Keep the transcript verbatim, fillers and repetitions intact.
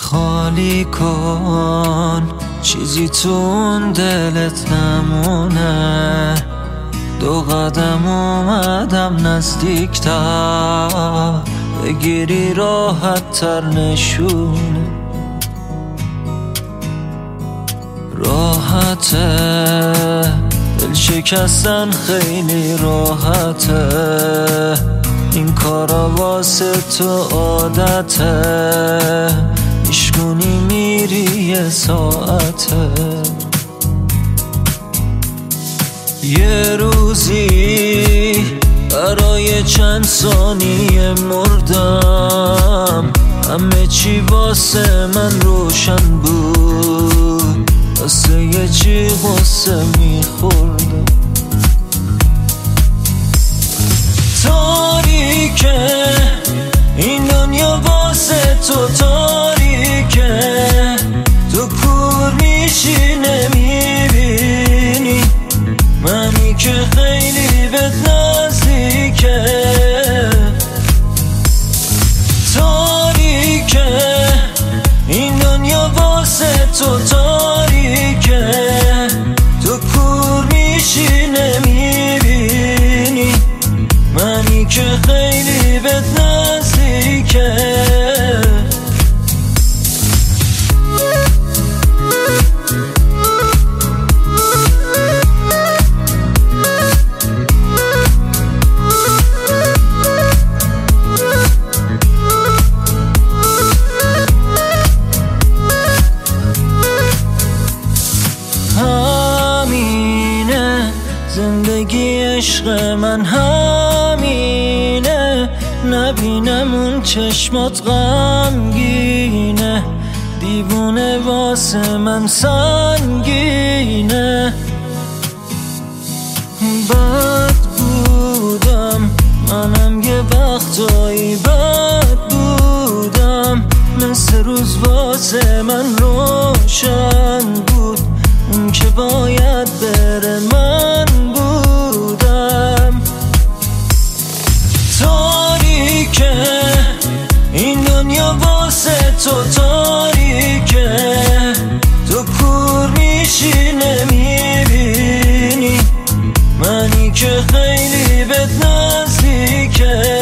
خالی کن، چیزی تو اون دلت نمونه. دو قدم اومدم نزدیکتر، بگیری راحت تر نشونه. راحته دل شکستن خیلی راحته، این کارا واسه تو عادته. میشکنی میری یه ساعته، یه روزی برای چند ثانیه مردم. همه چی واسه من روشن بود، واسه یه چی واسه میخوردم. تاریکه این دنیا واسه تو تاریکه، تو کور میشی نمیبینی منی که خیلی بهت نزدیکه. تاریکه این دنیا واسه تو تاریکه، تو کور میشی نمیبینی منی که خیلی بهت نزدیکه. همینه زندگی عشق من، همینه نبینم اون چشمات غمگینه. دیوونه واسه من سنگینه. بد بودم منم یه وقتایی، بد بودم مثل روز واسه من روشن بود. اون که باید بره من بودم. تاریکه این دنیا واسه تو تاریکه، تو کور میشی نمیبینی منی که خیلی بهت نزدیکه.